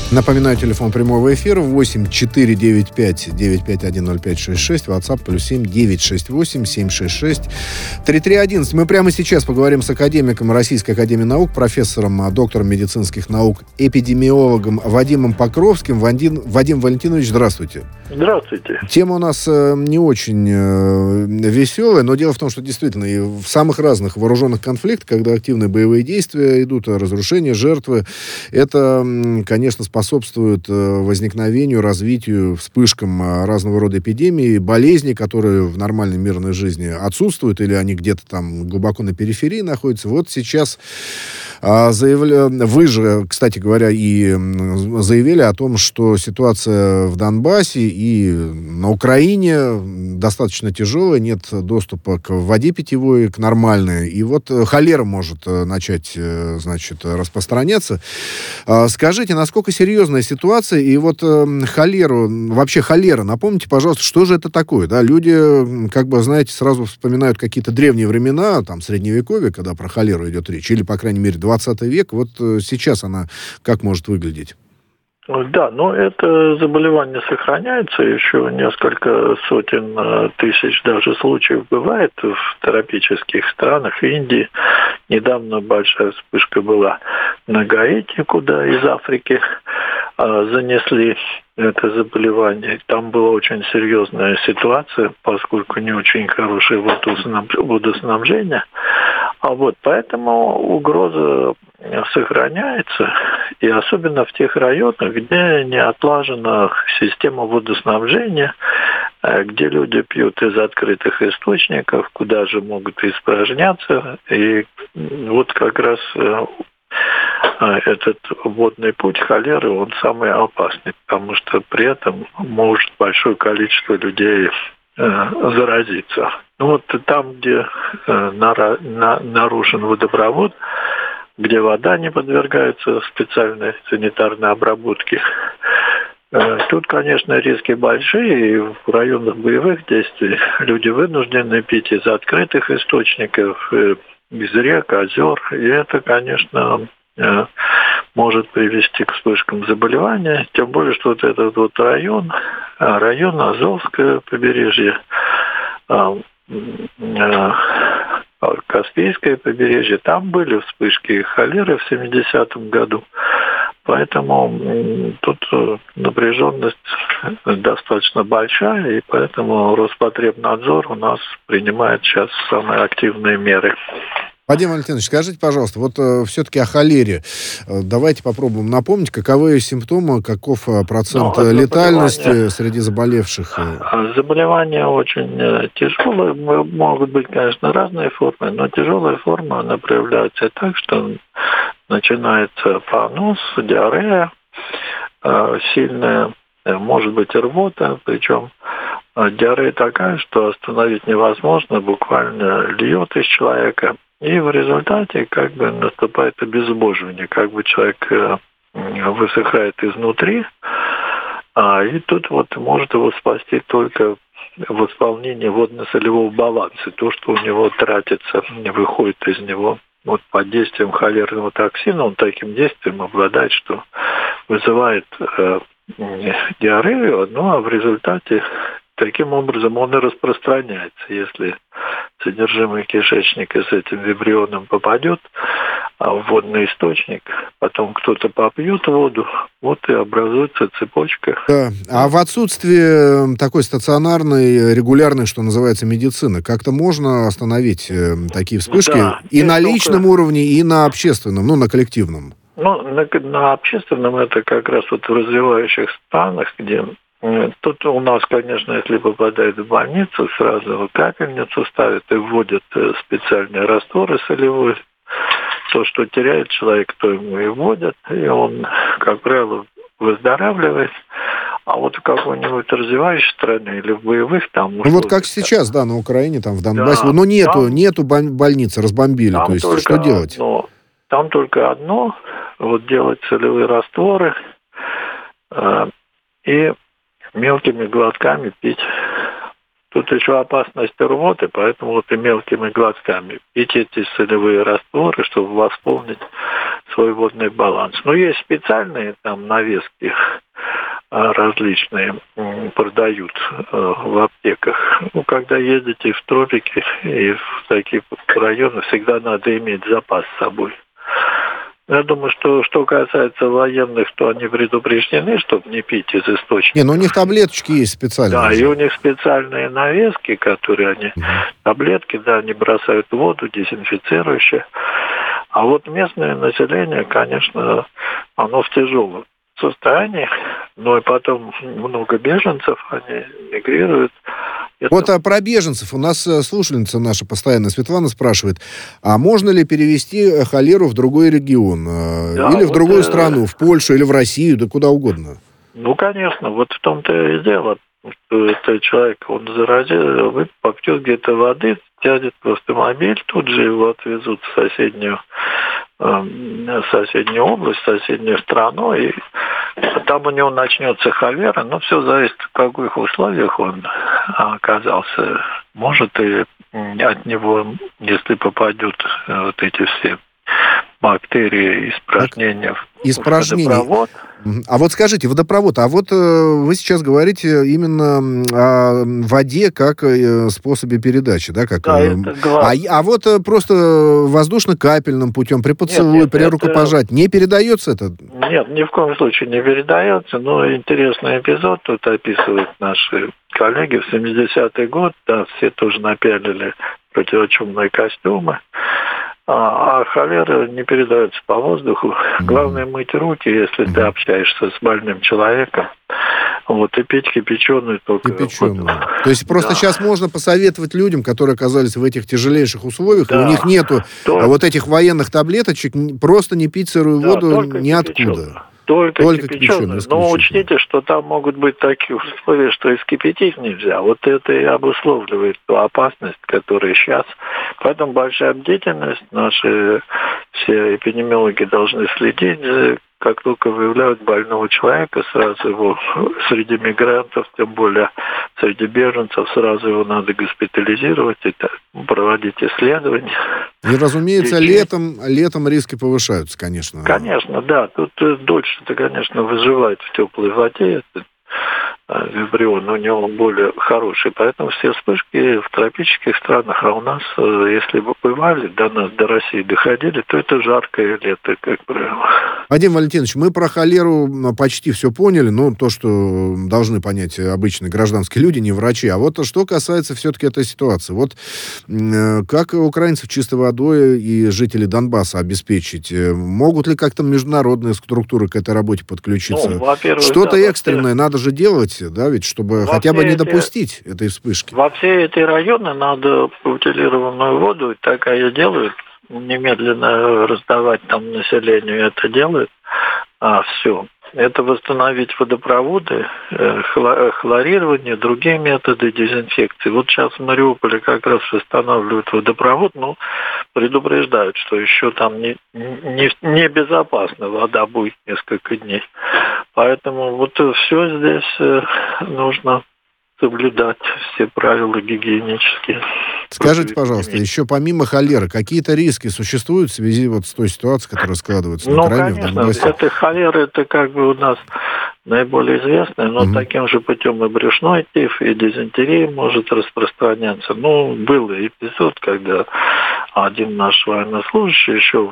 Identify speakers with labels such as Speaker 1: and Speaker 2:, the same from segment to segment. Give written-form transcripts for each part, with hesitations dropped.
Speaker 1: Напоминаю, телефон прямого эфира 8-495-951-0566, WhatsApp +7 968-766-3311. Мы прямо сейчас поговорим с академиком Российской академии наук, профессором, доктором медицинских наук, эпидемиологом Вадимом Покровским. Вадим Валентинович, здравствуйте.
Speaker 2: Здравствуйте.
Speaker 1: Тема у нас не очень веселая, но дело в том, что действительно и в самых разных вооруженных конфликтах, когда активные боевые действия идут, разрушения, жертвы, это, конечно, способствует возникновению, развитию, вспышкам разного рода эпидемий, болезней, которые в нормальной мирной жизни отсутствуют, или они где-то там глубоко на периферии находятся. Вот сейчас вы же, кстати говоря, и заявили о том, что ситуация в Донбассе и на Украине достаточно тяжелая, нет доступа к воде питьевой, к нормальной, и вот холера может начать, значит, распространяться. Скажите, насколько серьезная ситуация, и вот холера, напомните, пожалуйста, что же это такое, да? Люди, как бы, знаете, сразу вспоминают какие-то древние времена, там, средневековье, когда про холеру идет речь, или, по крайней мере, 20 век, вот сейчас она как может выглядеть?
Speaker 2: Да, но это заболевание сохраняется, еще несколько сотен тысяч даже случаев бывает в тропических странах Индии. Недавно большая вспышка была на Гаити, куда из Африки занесли это заболевание. Там была очень серьезная ситуация, поскольку не очень хорошее водоснабжение. Поэтому угроза сохраняется, и особенно в тех районах, где не отлажена система водоснабжения, где люди пьют из открытых источников, куда же могут испражняться. И вот как раз этот водный путь холеры, он самый опасный, потому что при этом может большое количество людей заразиться. Там, где нарушен водопровод, где вода не подвергается специальной санитарной обработке, тут, конечно, риски большие, и в районах боевых действий люди вынуждены пить из открытых источников, из рек, озер, и это, конечно, может привести к вспышкам заболевания, тем более, что вот этот вот район Азовское побережье, Каспийское побережье, там были вспышки холеры в 70-м году. Поэтому тут напряженность достаточно большая, и поэтому Роспотребнадзор у нас принимает сейчас самые активные меры.
Speaker 1: Вадим Валентинович, скажите, пожалуйста, вот все-таки о холере. Давайте попробуем напомнить, каковы симптомы, каков процент летальности среди заболевших?
Speaker 2: Заболевания очень тяжелые. Могут быть, конечно, разные формы, но тяжелая форма, она проявляется так, что начинается понос, диарея сильная, может быть рвота, причем диарея такая, что остановить невозможно, буквально льет из человека. И в результате наступает обезвоживание, человек высыхает изнутри, и тут может его спасти только восполнение водно-солевого баланса, то, что у него тратится, выходит из него. Под действием холерного токсина он таким действием обладает, что вызывает диарею, а в результате таким образом он и распространяется. Если содержимое кишечника с этим вибрионом попадет в водный источник, потом кто-то попьет воду, и образуется цепочка.
Speaker 1: Да. А в отсутствии такой стационарной, регулярной, что называется, медицины, как-то можно остановить такие вспышки и на личном уровне, и на общественном, на коллективном?
Speaker 2: На общественном это как раз в развивающих странах, где тут у нас, конечно, если попадает в больницу, сразу капельницу ставят и вводят специальные растворы солевые. То, что теряет человек, то ему и вводят, и он, как правило, выздоравливает. А в какой-нибудь развивающей стране или в боевых там...
Speaker 1: как сейчас, на Украине, там, в Донбассе. Да, нету больницы, разбомбили. То есть, что делать?
Speaker 2: Там только одно, делать солевые растворы и мелкими глотками пить. Тут еще опасность рвоты, поэтому и мелкими глотками пить эти солевые растворы, чтобы восполнить свой водный баланс. Но есть специальные там навески различные продают в аптеках. Ну, когда едете в тропики и в такие районы, всегда надо иметь запас с собой. Я думаю, что касается военных, то они предупреждены, чтобы не пить из источника.
Speaker 1: Не, ну у них таблеточки есть специальные.
Speaker 2: Да, и у них специальные навески, которые они... Таблетки, да, они бросают в воду, дезинфицирующие. А вот местное население, конечно, оно в тяжелом состоянии, но и потом много беженцев, они мигрируют.
Speaker 1: Вот про беженцев. У нас слушательница наша постоянно, Светлана, спрашивает, а можно ли перевести холеру в другой регион? Да, или в другую страну, в Польшу или в Россию, да куда угодно?
Speaker 2: Ну, конечно, вот в том-то и дело, что этот человек, он заразил, попьет где-то воды, сядет в автомобиль, тут же его отвезут в соседнюю область, соседнюю страну, и там у него начнется холера, но все зависит, в каких условиях он оказался. Может, и от него, если попадут вот эти все бактерии, испражнения в водопровод.
Speaker 1: А вот скажите, водопровод, а вот вы сейчас говорите именно о воде как способе передачи, да? Как,
Speaker 2: да, это главное.
Speaker 1: А вот просто воздушно-капельным путем, при поцелуе, при рукопожатии, не передается это?
Speaker 2: Нет, ни в коем случае не передается, но интересный эпизод тут описывают наши коллеги. В 70-й год, да, все тоже напялили противочумные костюмы. А холера не передается по воздуху. Главное мыть руки, если ты общаешься с больным человеком. Вот, и пить кипяченую только.
Speaker 1: Кипяченую. То есть просто сейчас можно посоветовать людям, которые оказались в этих тяжелейших условиях, и у них нету вот этих военных таблеточек, просто не пить сырую воду ниоткуда.
Speaker 2: Только кипяченую. Но учтите, что там могут быть такие условия, что и вскипятить нельзя. Вот это и обусловливает ту опасность, которая сейчас. Поэтому большая бдительность. Наши все эпидемиологи должны следить. Как только выявляют больного человека, сразу его среди мигрантов, тем более среди беженцев, сразу его надо госпитализировать и проводить исследования.
Speaker 1: И, разумеется, летом риски повышаются, конечно.
Speaker 2: Конечно, да. Тут дольше-то, конечно, выживает в теплой воде. Вибрион у него более хороший. Поэтому все вспышки в тропических странах, а у нас, если бы бывали, до России доходили, то это жаркое лето, как правило.
Speaker 1: Вадим Валентинович, мы про холеру почти все поняли, ну, то, что должны понять обычные гражданские люди, не врачи. А вот что касается все-таки этой ситуации. Вот как украинцев чистой водой и жители Донбасса обеспечить? Могут ли как-то международные структуры к этой работе подключиться?
Speaker 2: Ну, во-первых,
Speaker 1: что-то экстренное надо же делать, да, ведь, чтобы хотя бы не допустить этой вспышки.
Speaker 2: Во все эти районы надо утилированную воду, так и делают, немедленно раздавать там населению, это делают, все. Это восстановить водопроводы, хлорирование, другие методы дезинфекции. Вот сейчас в Мариуполе как раз восстанавливают водопровод, но предупреждают, что еще там не безопасно, вода будет несколько дней. Поэтому вот все здесь нужно соблюдать, все правила гигиенические.
Speaker 1: Скажите, пожалуйста, еще помимо холеры, какие-то риски существуют в связи вот с той ситуацией, которая складывается на Украине,
Speaker 2: конечно,
Speaker 1: в Донбассе?
Speaker 2: Это холера, это как бы у нас наиболее известная, но таким же путем и брюшной тиф, и дизентерия может распространяться. Ну, был эпизод, когда один наш военнослужащий еще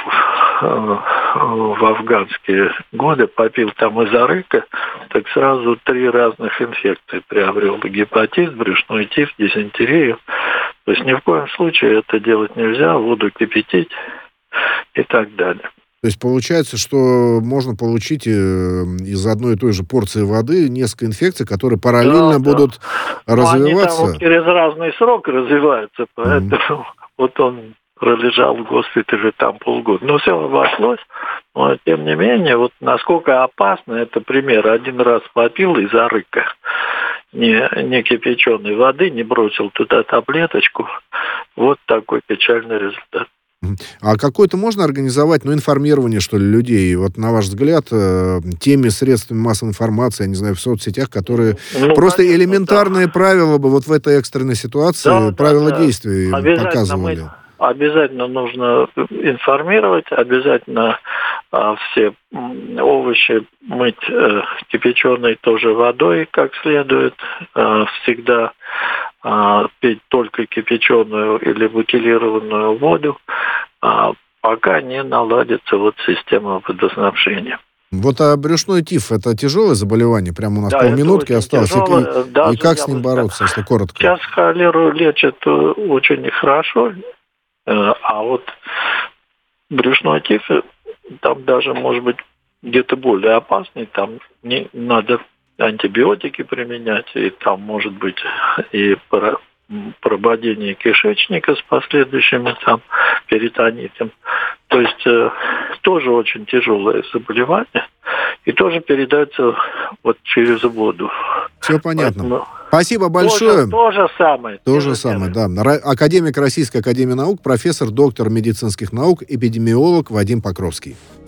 Speaker 2: в афганские годы попил там из арыка, так сразу 3 разных инфекции приобрел. Гепатит, брюшной тиф, дизентерию. То есть ни в коем случае это делать нельзя, воду кипятить и так далее.
Speaker 1: То есть получается, что можно получить из одной и той же порции воды несколько инфекций, которые параллельно будут развиваться.
Speaker 2: Они там через разный срок развиваются, поэтому вот он пролежал в госпитале там полгода. Но все обошлось, но тем не менее, вот насколько опасно, это пример. Один раз попил из арыка не кипяченой воды, не бросил туда таблеточку. Вот такой печальный результат.
Speaker 1: А какое-то можно организовать, информирование, что ли, людей? Вот, на ваш взгляд, теми средствами массовой информации, я не знаю, в соцсетях, которые просто элементарные правила бы вот в этой экстренной ситуации, правила действий показывали.
Speaker 2: обязательно нужно информировать, обязательно все овощи мыть кипяченой тоже водой как следует, всегда пить только кипяченую или бутилированную воду, пока не наладится система водоснабжения.
Speaker 1: Вот брюшной тиф — это тяжелое заболевание? Прямо у нас полминутки осталось. И как с ним бороться, если коротко?
Speaker 2: Сейчас холеру лечат очень хорошо, а брюшной тиф, там даже, может быть, где-то более опасный, там не надо антибиотики применять, и там может быть и прободение кишечника с последующим перитонитом. То есть тоже очень тяжелое заболевание и тоже передается через воду.
Speaker 1: Все понятно. Поэтому спасибо большое.
Speaker 2: То же самое.
Speaker 1: То же самое, да. Академик Российской академии наук, профессор, доктор медицинских наук, эпидемиолог Вадим Покровский.